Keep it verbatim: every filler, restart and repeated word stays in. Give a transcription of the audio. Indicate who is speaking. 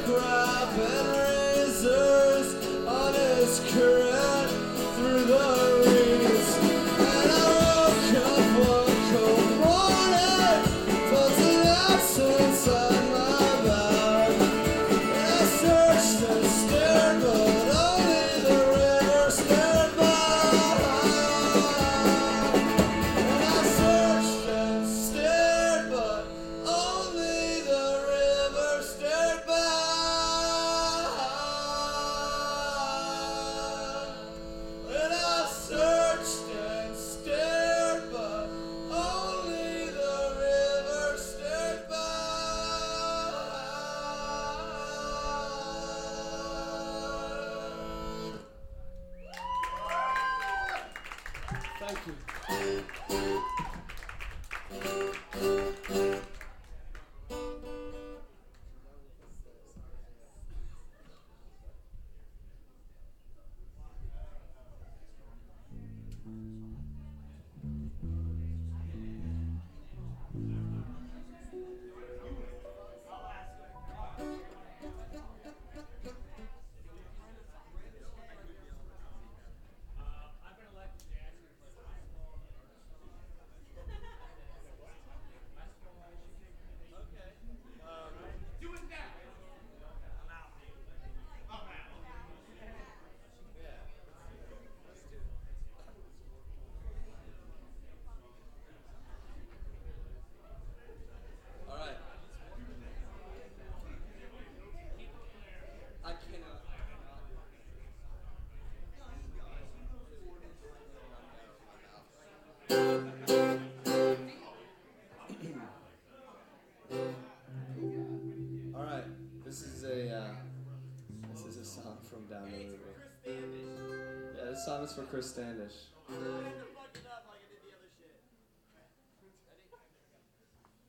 Speaker 1: grabbing razors on his current through the reeds. And I woke up one cold morning, felt an absence on my back. And I searched and stared, but only the river stared back. And I searched and stared, but only the river stared back. And I searched and stared, but only the river stared back. Thank you. All right. I cannot. All right. This is a uh, this is a song from down the river. Yeah, this song is for Chris Standish.